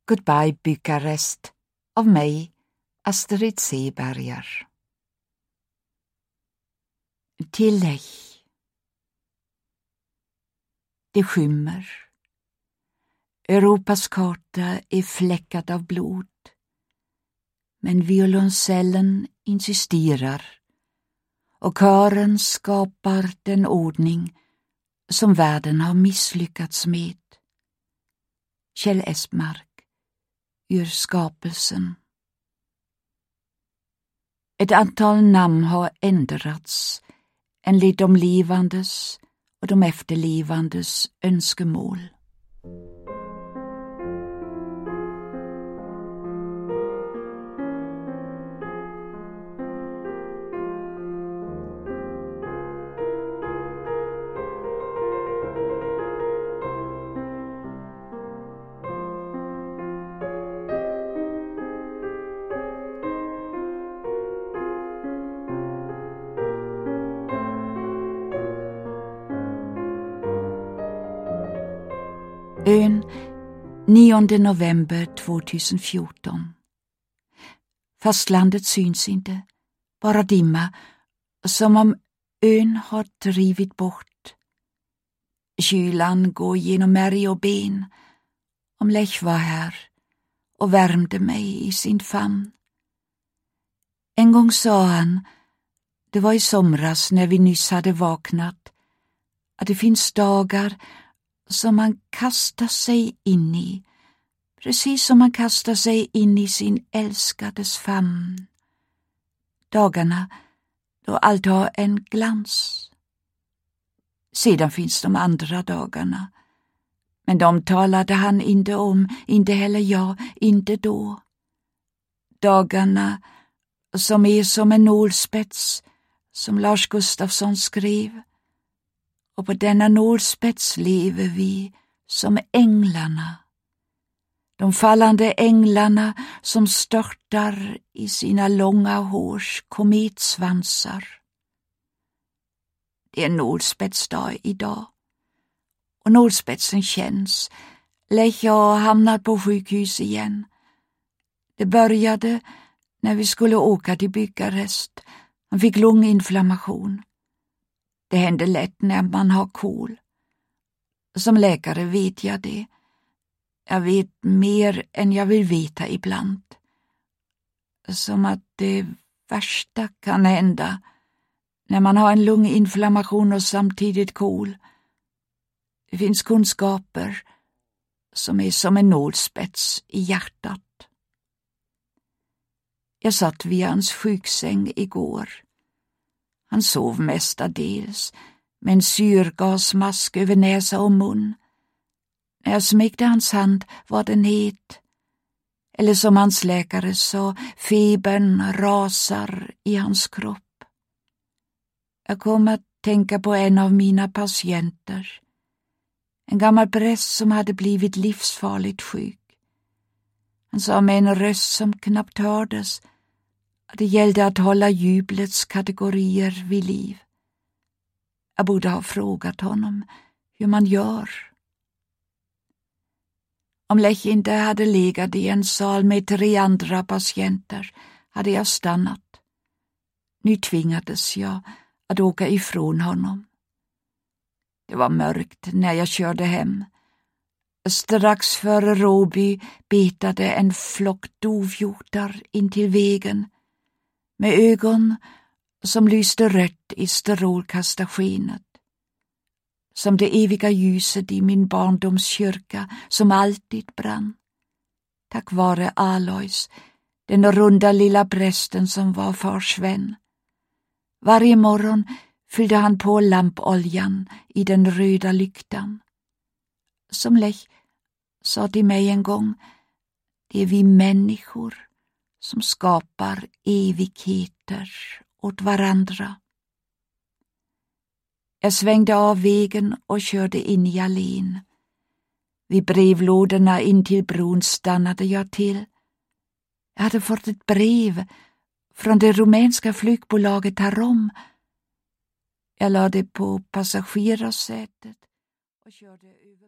Goodbye Bukarest av mig, Astrid Seberger. Tillägg. Det skymmer. Europas karta är fläckad av blod. Men violoncellen insisterar och kören skapar den ordning som världen har misslyckats med. Kjell Esmark ur skapelsen. Ett antal namn har ändrats enligt de levandes och de efterlevandes önskemål. Ön 9 november 2014. Fastlandet syns inte, bara dimma, som om ön har drivit bort. Kylan går genom märg och ben. Om Lech var här och värmde mig i sin famn. En gång sa han, det var i somras när vi nyss hade vaknat, att det finns dagar som man kastar sig in i, precis som man kastar sig in i sin älskades famn. Dagarna då allt har en glans. Sedan finns de andra dagarna, men de talade han inte om, inte heller jag, inte då. Dagarna som är som en nålspets, som Lars Gustafsson skrev. Och på denna nålspets lever vi som änglarna. De fallande änglarna som störtar i sina långa hårs kometsvansar. Det är en nålspetsdag idag. Och nålspetsen känns. Lech har hamnat på sjukhus igen. Det började när vi skulle åka till Bukarest. Han fick lunginflammation. Det händer lätt när man har KOL. Som läkare vet jag det. Jag vet mer än jag vill veta ibland. Som att det värsta kan hända när man har en lunginflammation och samtidigt KOL. Det finns kunskaper som är som en nålspets i hjärtat. Jag satt vid hans sjuksäng igår. Han sov mestadels med en syrgasmask över näsa och mun. När jag smekte hans hand var den het. Eller som hans läkare sa, febern rasar i hans kropp. Jag kom att tänka på en av mina patienter. En gammal präst som hade blivit livsfarligt sjuk. Han sa med en röst som knappt hördes att det gällde att hålla jublets kategorier vid liv. Jag borde ha frågat honom hur man gör. Om Lech inte hade legat i en sal med 3 andra patienter hade jag stannat. Nu tvingades jag att åka ifrån honom. Det var mörkt när jag körde hem. Strax före Råby betade en flock dovhjortar in till vägen med ögon som lyste rött i strålkastarskenet. Som det eviga ljuset i min barndomskyrka som alltid brann. Tack vare Alois, den runda lilla prästen som var fars vän. Varje morgon fyllde han på lampoljan i den röda lyktan. Som Lech sa till mig en gång, det är vi människor som skapar evigheter åt varandra. Jag svängde av vägen och körde in i allén. Vid brevlådorna in till bron stannade jag till. Jag hade fått ett brev från det rumänska flygbolaget Tarom. Jag lade det på passagerarsätet och körde över